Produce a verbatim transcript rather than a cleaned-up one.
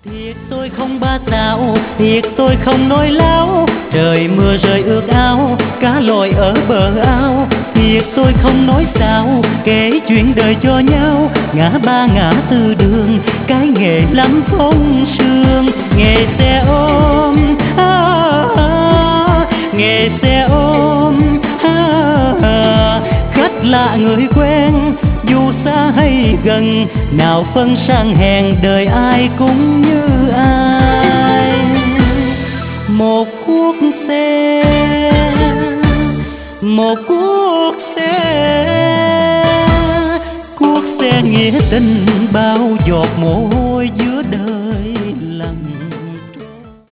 Thiệt tôi không ba sao, thiệt tôi không nói láo. Trời mưa rơi ướt áo, cá lội ở bờ ao. Thiệt tôi không nói xạo, kể chuyện đời cho nhau. Ngã ba ngã tư đường, cái nghề lắm phong sương. Nghề xe ôm, à, à, nghề xe ôm, à, à, khách lạ người quen dù xa hay gần, nào phân sang hèn đời ai cũng như ai. Một cuốc xe, một cuốc xe, cuốc xe nghĩa tình bao giọt mồ